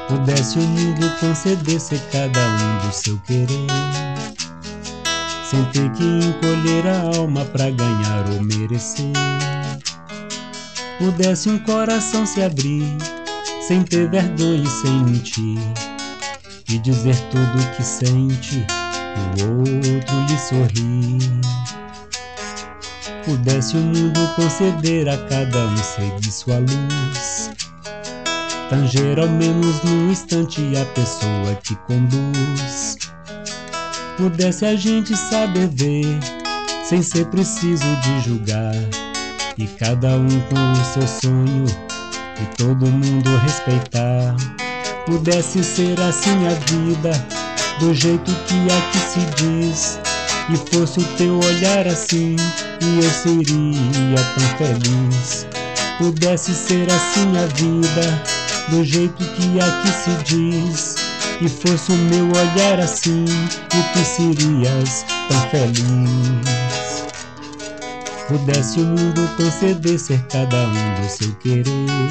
Pudesse o mundo conceder-se cada um do seu querer, sem ter que encolher a alma pra ganhar ou merecer. Pudesse um coração se abrir, sem ter vergonha e sem mentir, e dizer tudo o que sente, e o outro lhe sorrir. Pudesse o mundo conceder a cada um seguir sua luz, tanger ao menos num instante a pessoa que conduz. Pudesse a gente saber ver, sem ser preciso de julgar, e cada um com o seu sonho, e todo mundo respeitar. Pudesse ser assim a vida, do jeito que aqui se diz, e fosse o teu olhar assim, e eu seria tão feliz. Pudesse ser assim a vida, do jeito que aqui se diz, e fosse o meu olhar assim, e tu serias tão feliz. Pudesse o mundo conceder ser cada um do seu querer,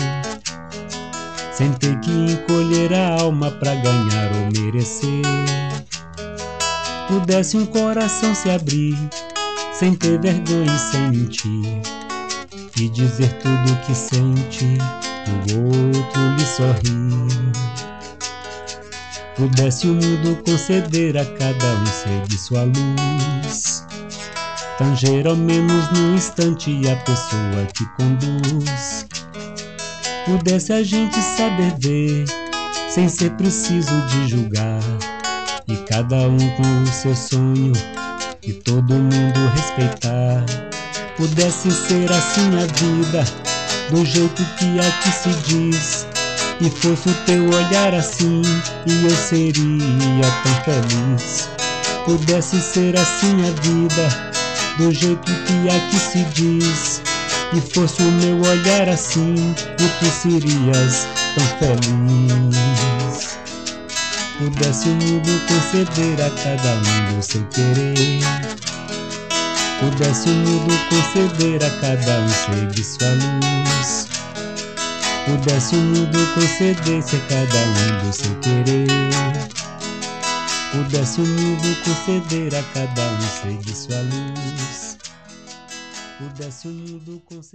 sem ter que encolher a alma pra ganhar ou merecer. Pudesse um coração se abrir, sem ter vergonha e sem mentir, e dizer tudo o que sente, e o outro lhe sorrir. Pudesse o mundo conceder a cada um seguir sua luz, tanger ao menos num instante a pessoa que conduz. Pudesse a gente saber ver, sem ser preciso de julgar, e cada um com o seu sonho, e todo mundo respeitar. Pudesse ser assim a vida, do jeito que aqui se diz, e fosse o teu olhar assim, e eu seria tão feliz. Pudesse ser assim a vida, do jeito que aqui se diz, e fosse o meu olhar assim, e tu serias tão feliz. Pudesse o mundo conceder a cada um do seu querer, pudesse o mundo conceder a cada um seguir sua luz, pudesse o mundo conceder-se a cada um do seu querer, pudesse o mundo conceder a cada um seguir sua luz, pudesse o mundo conceder